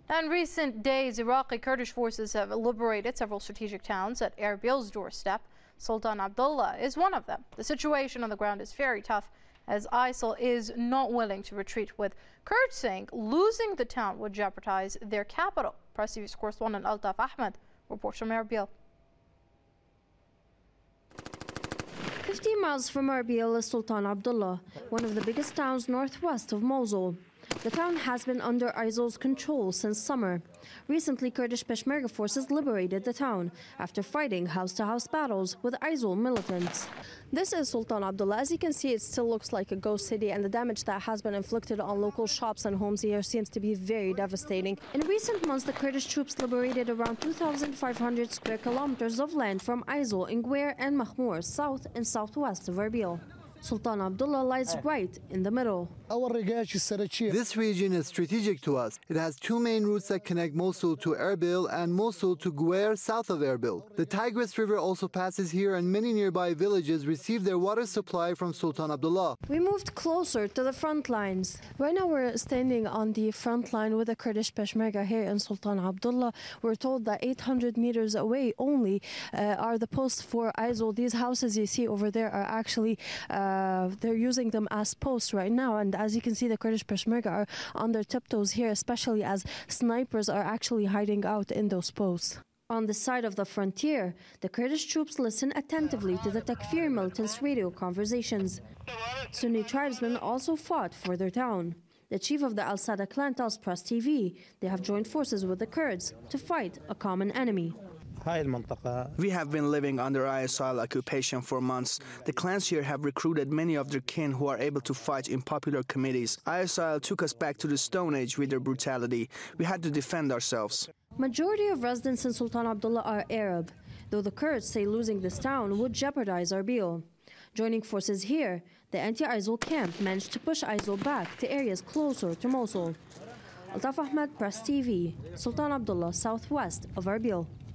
In recent days, Iraqi Kurdish forces have liberated several strategic towns at Erbil's doorstep. Sultan Abdullah is one of them. The situation on the ground is very tough, as ISIL is not willing to retreat, with Kurds saying losing the town would jeopardize their capital. Press TV's correspondent Altaf Ahmed reports from Erbil. 50 miles from Erbil is Sultan Abdullah, one of the biggest towns northwest of Mosul. The town has been under ISIL's control since summer. Recently, Kurdish Peshmerga forces liberated the town after fighting house-to-house battles with ISIL militants. This is Sultan Abdullah. As you can see, it still looks like a ghost city, and the damage that has been inflicted on local shops and homes here seems to be very devastating. In recent months, the Kurdish troops liberated around 2,500 square kilometers of land from ISIL in Gwer and Mahmour, south and southwest of Erbil. Sultan Abdullah lies right in the middle. This region is strategic to us. It has two main routes that connect Mosul to Erbil and Mosul to Gwer, south of Erbil. The Tigris River also passes here, and many nearby villages receive their water supply from Sultan Abdullah. We moved closer to the front lines. Right now we're standing on the front line with the Kurdish Peshmerga here in Sultan Abdullah. We're told that 800 meters away only are the posts for ISIL. These houses you see over there are actually they're using them as posts right now, and as you can see, the Kurdish Peshmerga are on their tiptoes here, especially as snipers are actually hiding out in those posts. On the side of the frontier, the Kurdish troops listen attentively to the Takfir militants' radio conversations. Sunni tribesmen also fought for their town. The chief of the Al-Sada clan tells Press TV they have joined forces with the Kurds to fight a common enemy. We have been living under ISIL occupation for months. The clans here have recruited many of their kin who are able to fight in popular committees. ISIL took us back to the Stone Age with their brutality. We had to defend ourselves. Majority of residents in Sultan Abdullah are Arab, though the Kurds say losing this town would jeopardize Erbil. Joining forces here, the anti-ISIL camp managed to push ISIL back to areas closer to Mosul. Altaf Ahmed, Press TV, Sultan Abdullah, southwest of Erbil.